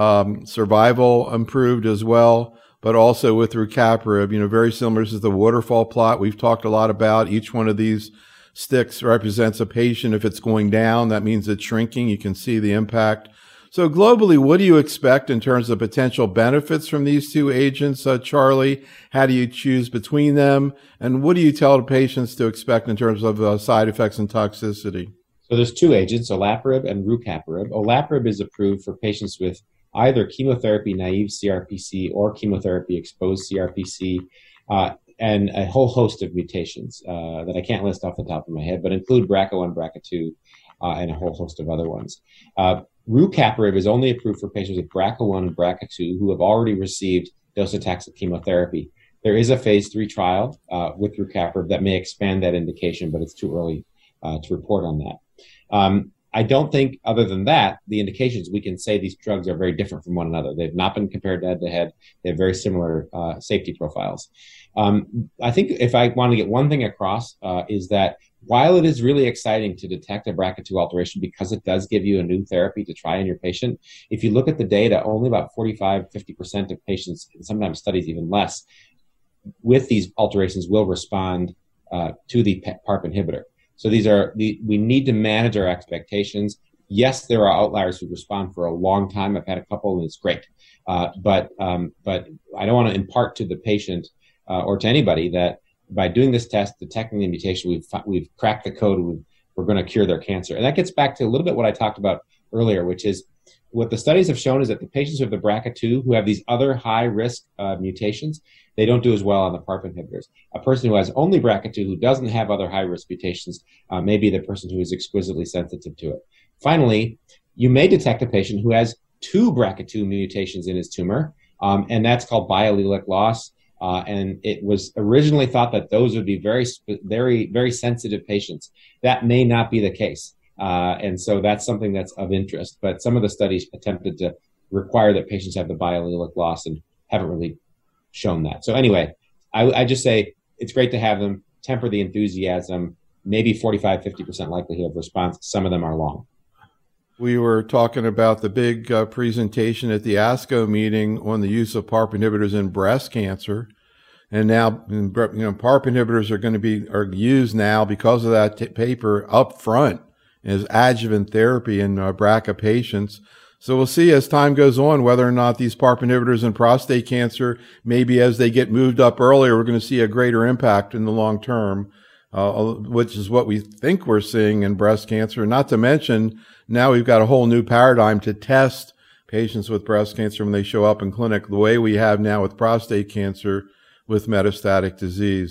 Survival improved as well, but also with rucaparib, very similar. This is the waterfall plot we've talked a lot about. Each one of these sticks represents a patient. If it's going down, that means it's shrinking. You can see the impact. So globally, what do you expect in terms of potential benefits from these 2 agents, Charlie? How do you choose between them? And what do you tell the patients to expect in terms of side effects and toxicity? So there's 2 agents, olaparib and rucaparib. Olaparib is approved for patients with either chemotherapy-naive CRPC or chemotherapy-exposed CRPC, and a whole host of mutations that I can't list off the top of my head, but include BRCA1, BRCA2, and a whole host of other ones. Rucaparib is only approved for patients with BRCA1 and BRCA2 who have already received docetaxel chemotherapy. There is a phase 3 trial with rucaparib that may expand that indication, but it's too early to report on that. I don't think, other than that, the indications, we can say these drugs are very different from one another. They've not been compared head-to-head. They have very similar safety profiles. I think if I want to get one thing across is that while it is really exciting to detect a BRCA2 alteration because it does give you a new therapy to try in your patient, if you look at the data, only about 45-50% of patients, and sometimes studies even less, with these alterations will respond to the PARP inhibitor. So we need to manage our expectations. Yes, there are outliers who respond for a long time. I've had a couple, and it's great. But I don't want to impart to the patient or to anybody that by doing this test, detecting the mutation, we've cracked the code. We're going to cure their cancer. And that gets back to a little bit what I talked about earlier, which is what the studies have shown is that the patients who have the BRCA2 who have these other high risk mutations, they don't do as well on the PARP inhibitors. A person who has only BRCA2 who doesn't have other high risk mutations may be the person who is exquisitely sensitive to it. Finally, you may detect a patient who has 2 BRCA2 mutations in his tumor, and that's called biallelic loss. And it was originally thought that those would be very, very sensitive patients. That may not be the case. And so that's something that's of interest. But some of the studies attempted to require that patients have the biallelic loss and haven't really shown that. So anyway, I just say it's great to have them, temper the enthusiasm, maybe 45, 50% likelihood of response. Some of them are long. We were talking about the big presentation at the ASCO meeting on the use of PARP inhibitors in breast cancer. And now, PARP inhibitors are used now because of that paper up front as adjuvant therapy in BRCA patients. So we'll see as time goes on whether or not these PARP inhibitors in prostate cancer, maybe as they get moved up earlier, we're going to see a greater impact in the long term, which is what we think we're seeing in breast cancer. Not to mention, now we've got a whole new paradigm to test patients with breast cancer when they show up in clinic, the way we have now with prostate cancer with metastatic disease.